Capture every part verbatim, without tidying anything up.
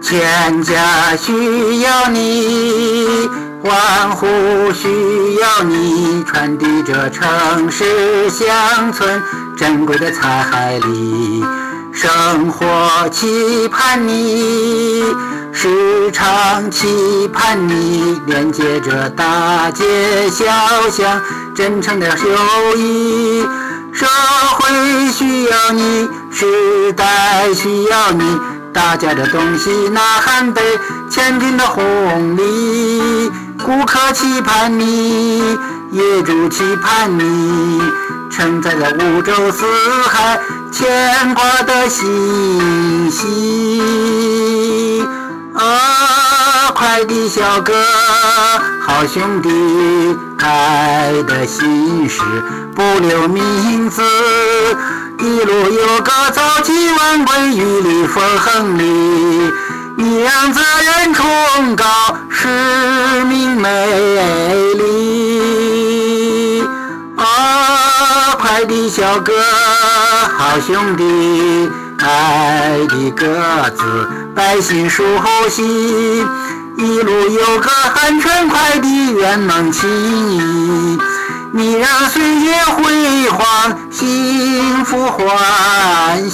全家需要你，万户需要你，传递着城市乡村珍贵的彩礼。生活期盼你，时常期盼你，连接着大街小巷真诚的友谊。社会需要你，时代需要你，大家的东西呐喊被前进的红利。顾客期盼你，业主期盼你，承载着五洲四海牵挂的信息。啊，快递小哥，好兄弟，爱的心事不留名字，一路有个早起晚归，雨里风里，你让责任崇高，使命美丽。啊，快递小哥，好兄弟，爱的鸽子，百姓舒心，一路有个安全快递圆梦情谊。你让岁月辉煌，幸福欢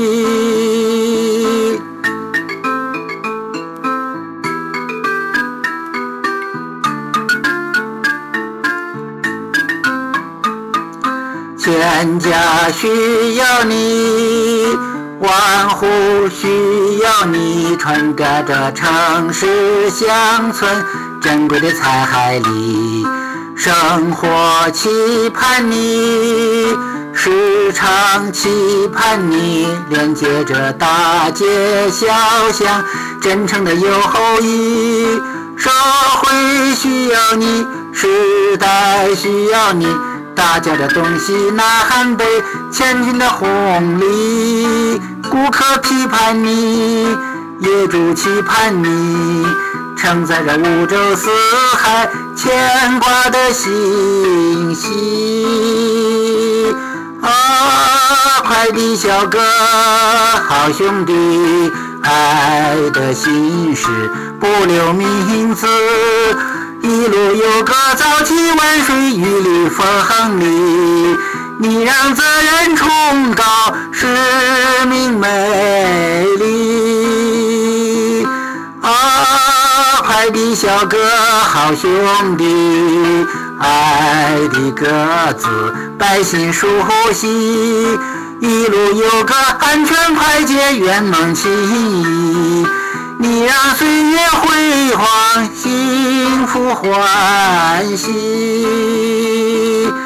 喜。全家需要你，万户需要你，传达着城市乡村珍贵的彩礼。生活期盼你，时常期盼你，连接着大街小巷真诚的友谊。社会需要你，时代需要你，大家的东西呐喊被前进的红利。顾客期盼你，业主期盼你，承载着五洲四海牵挂的信息。啊，快递小哥，好兄弟，爱的心事不留名字，一路有个早起晚睡，雨里风里，你让责任崇高，使命美丽。啊，快递小哥，好兄弟，爱的鸽子，百姓舒心，一路有个安全快捷圆梦情谊。你让岁月辉煌，幸福欢喜。